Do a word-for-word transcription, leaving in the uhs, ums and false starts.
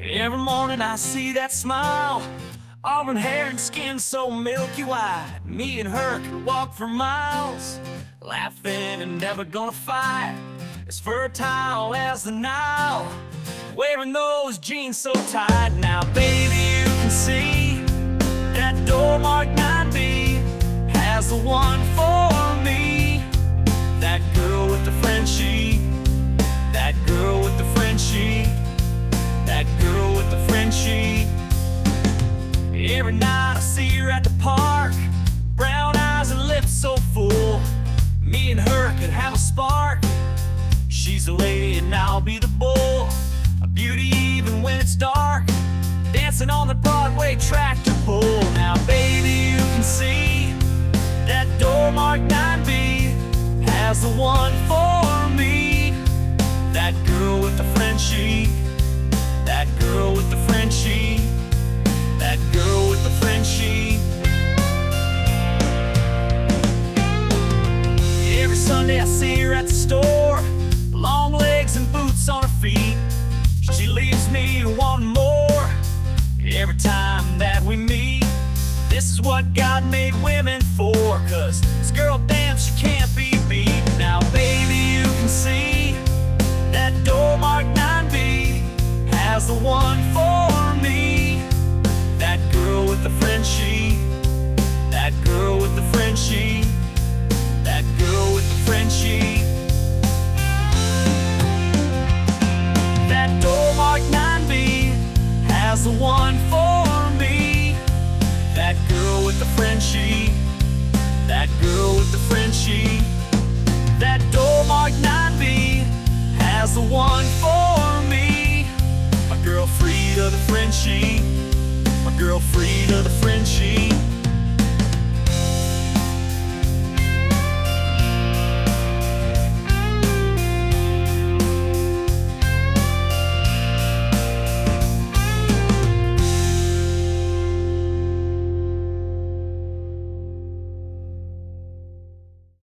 Every morning I see that smile, auburn hair and skin so milky white. Me and her could walk for miles, laughing and never gonna fight. As fertile as the Nile, wearing those jeans so tight. Now baby, you can see that door marked nine B has the one for me. That girl with the Frenchie, that girl with the Frenchie, that girl with the Frenchie. Every night I see her at the park, brown eyes and lips so full. Me and her could have a spark. She's the lady and I'll be the bull, a beauty even when it's dark, dancing on the Broadway tractor pull. Now baby, you can see that door marked nine B has the one for me. That girl with the Frenchie, that girl with the Frenchie, that girl with the Frenchie. Every Sunday I see her at the store, long legs and boots on her feet. She leaves me wanting more every time that we meet. This is what God made women for, 'cause this girl, damn, she can't be beat. Now baby, you can see that door marked nine B has the one for me. That girl with the Frenchie, that girl with the Frenchie, that girl with the Frenchie. That door marked nine B has the one for me. That girl with the Frenchie, that girl with the Frenchie. That door marked nine B has the one for me. My girl Frida the Frenchie, my girl Frida the Frenchie.